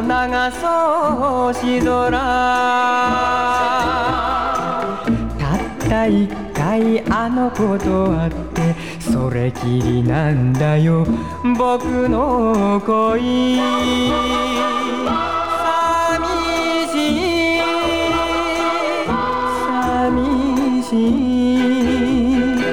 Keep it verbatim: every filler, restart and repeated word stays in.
の長そう星空たった一回あの子と会ってそれきりなんだよ僕の恋寂しい寂しい